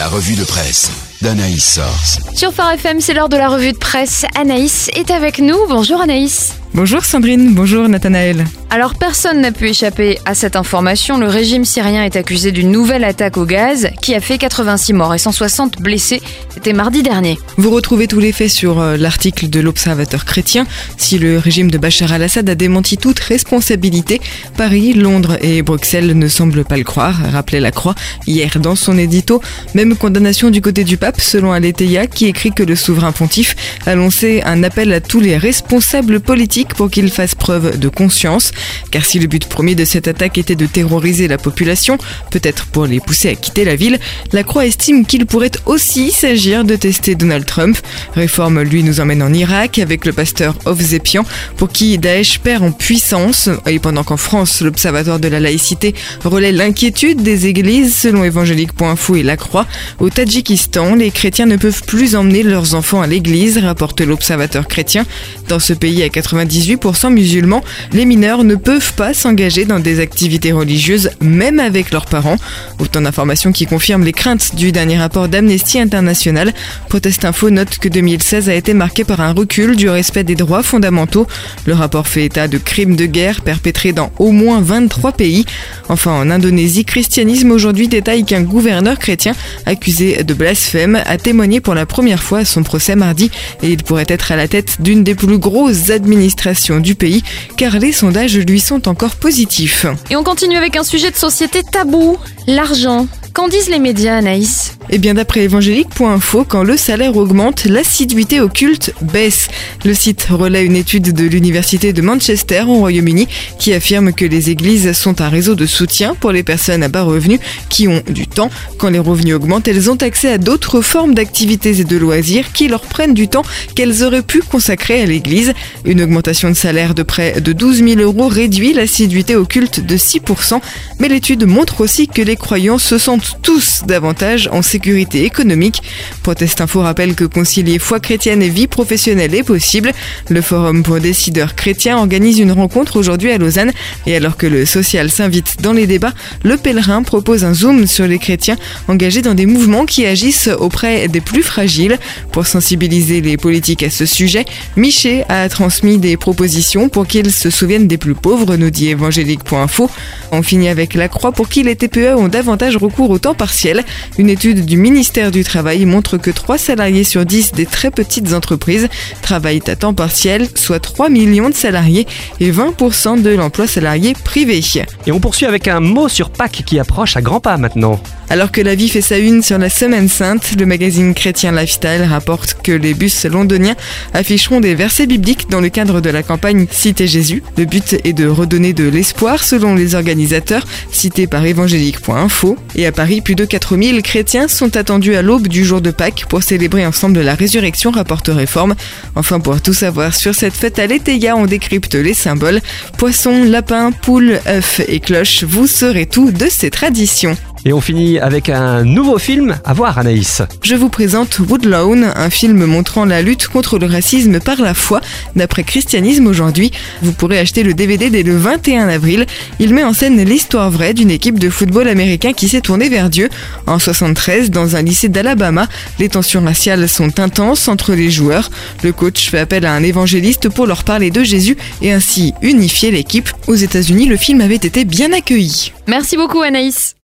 La revue de presse d'Anaïs Source. Sur Phare FM, c'est l'heure de la revue de presse. Anaïs est avec nous. Bonjour Anaïs. Bonjour Sandrine, bonjour Nathanaël. Alors personne n'a pu échapper à cette information. Le régime syrien est accusé d'une nouvelle attaque au gaz qui a fait 86 morts et 160 blessés. C'était mardi dernier. Vous retrouvez tous les faits sur l'article de l'Observateur chrétien. Si le régime de Bachar al-Assad a démenti toute responsabilité, Paris, Londres et Bruxelles ne semblent pas le croire, rappelait la Croix hier dans son édito. Même condamnation du côté du pape, selon Aletheia, qui écrit que le souverain pontife a lancé un appel à tous les responsables politiques pour qu'ils fassent preuve de conscience. Car si le but premier de cette attaque était de terroriser la population, peut-être pour les pousser à quitter la ville, la Croix estime qu'il pourrait aussi s'agir de tester Donald Trump. Réforme, lui, nous emmène en Irak avec le pasteur Ovsepian, pour qui Daesh perd en puissance. Et pendant qu'en France, l'Observatoire de la laïcité relaie l'inquiétude des églises, selon évangélique.info et la Croix, au Tadjikistan, les chrétiens ne peuvent plus emmener leurs enfants à l'église, rapporte l'Observateur chrétien. Dans ce pays à 98% musulmans, les mineurs ne peuvent pas s'engager dans des activités religieuses, même avec leurs parents. Autant d'informations qui confirment les craintes du dernier rapport d'Amnesty International. Protest Info note que 2016 a été marqué par un recul du respect des droits fondamentaux. Le rapport fait état de crimes de guerre perpétrés dans au moins 23 pays. Enfin, en Indonésie, Christianisme aujourd'hui détaille qu'un gouverneur chrétien accusé de blasphème a témoigné pour la première fois à son procès mardi et il pourrait être à la tête d'une des plus grosses administrations du pays car les sondages lui sont encore positifs. Et on continue avec un sujet de société tabou, l'argent. Qu'en disent les médias, Anaïs ? Eh bien, d'après évangélique.info, quand le salaire augmente, l'assiduité au culte baisse. Le site relaie une étude de l'université de Manchester au Royaume-Uni qui affirme que les églises sont un réseau de soutien pour les personnes à bas revenus qui ont du temps. Quand les revenus augmentent, elles ont accès à d'autres formes d'activités et de loisirs qui leur prennent du temps qu'elles auraient pu consacrer à l'église. Une augmentation de salaire de près de 12 000 € réduit l'assiduité au culte de 6%. Mais l'étude montre aussi que les croyants se sentent tous davantage en sécurité économique. Protest Info rappelle que concilier foi chrétienne et vie professionnelle est possible. Le Forum pour décideurs chrétiens organise une rencontre aujourd'hui à Lausanne et alors que le social s'invite dans les débats, le Pèlerin propose un zoom sur les chrétiens engagés dans des mouvements qui agissent auprès des plus fragiles. Pour sensibiliser les politiques à ce sujet, Miché a transmis des propositions pour qu'ils se souviennent des plus pauvres, nous dit évangélique.info. On finit avec la Croix pour qui les TPE ont davantage recours au temps partiel. Une étude du ministère du Travail montre que 3 salariés sur 10 des très petites entreprises travaillent à temps partiel, soit 3 millions de salariés et 20% de l'emploi salarié privé. Et on poursuit avec un mot sur Pâques qui approche à grands pas maintenant. Alors que La Vie fait sa une sur la Semaine Sainte, le magazine chrétien Lifestyle rapporte que les bus londoniens afficheront des versets bibliques dans le cadre de la campagne Citer Jésus. Le but est de redonner de l'espoir selon les organisateurs, cités par évangélique.info. Et à Paris, plus de 4000 chrétiens sont attendus à l'aube du jour de Pâques pour célébrer ensemble la résurrection, rapporte Réforme. Enfin, pour tout savoir sur cette fête à Aletheia, on décrypte les symboles. Poisson, lapin, poule, œuf et cloche, vous saurez tout de ces traditions. Et on finit avec un nouveau film à voir, Anaïs. Je vous présente Woodlawn, un film montrant la lutte contre le racisme par la foi, d'après Christianisme aujourd'hui. Vous pourrez acheter le DVD dès le 21 avril. Il met en scène l'histoire vraie d'une équipe de football américain qui s'est tournée vers Dieu. En 73, dans un lycée d'Alabama, les tensions raciales sont intenses entre les joueurs. Le coach fait appel à un évangéliste pour leur parler de Jésus et ainsi unifier l'équipe. Aux États-Unis, le film avait été bien accueilli. Merci beaucoup Anaïs.